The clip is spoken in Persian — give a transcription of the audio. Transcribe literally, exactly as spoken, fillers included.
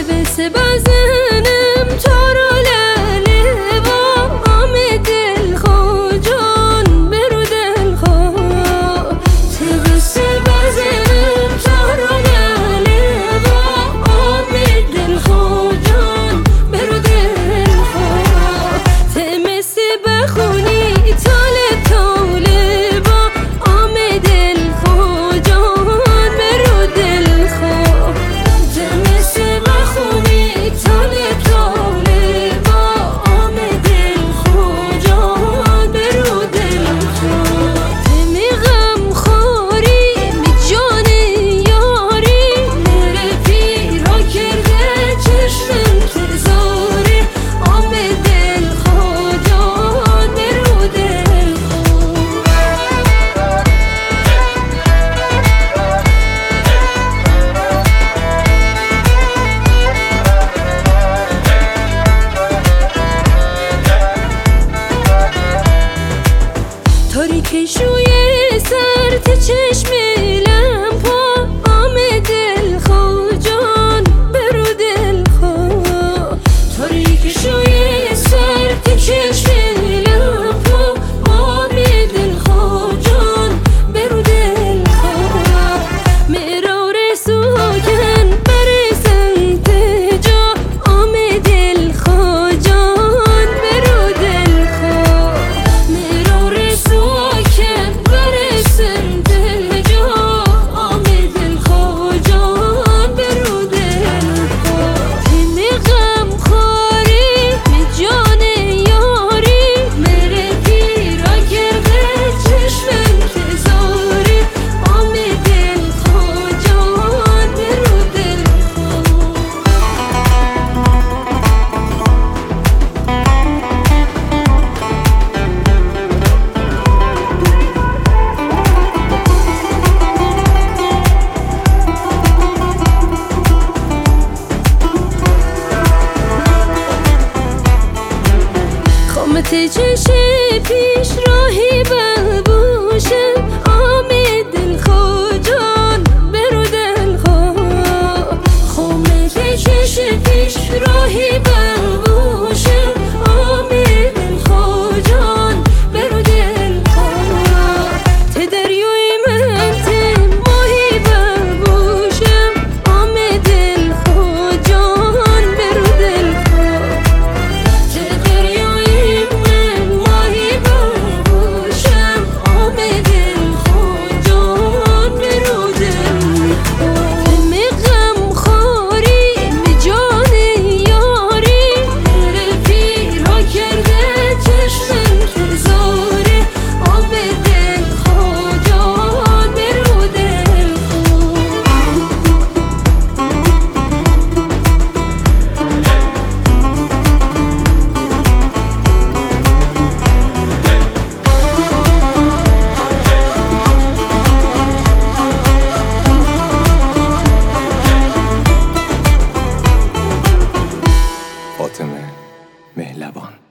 بسه بزنم تو رو لاله و آم دل خو جان برو دل خو ته بسه بزنم تو رو لاله و آم دل خو جان برو دل خو ته مسی بخونی تاله تاله با آم دل خو جان برو دل خو ته مسی بخونی تاله تاله با آم دل خو جان برو دل خو ته می غم خوری می جان یاری میره پیرا کرده چشم انتظاری آم دل خو جان برو دل تاریک شوی سر ته چشم لمپا آم دل خو جان برو دل خو تاریک شوی سر ته چشم لمپا آم دل خو جان برو دل خو میرا رسوکن برسن تجا آم دل خو جان برو دل خو میرا رسوکن برسن تجا آم دل خو جان برو دل خو تمی غم خوری می جان یاری میره پیرا کرده چشم انتظاری آم دل خو جان برو دل خو خامت چشه پیش راهی ببوشه آم دل خو جان برو دل خو خامت چشه پیش راهی ببوشه آم دل خو جان برو دل خو ته دریای من ته ماهی ببوشم آم دل خو جان برو دل خو ته دریای من ماهی ببوشم آم دل خو جان برو دل خو تمی غم خوری می جان یاری میره پیرا کرده چشم انتظاری آم دل خو جان برو دل خو فاطمه مهلبان.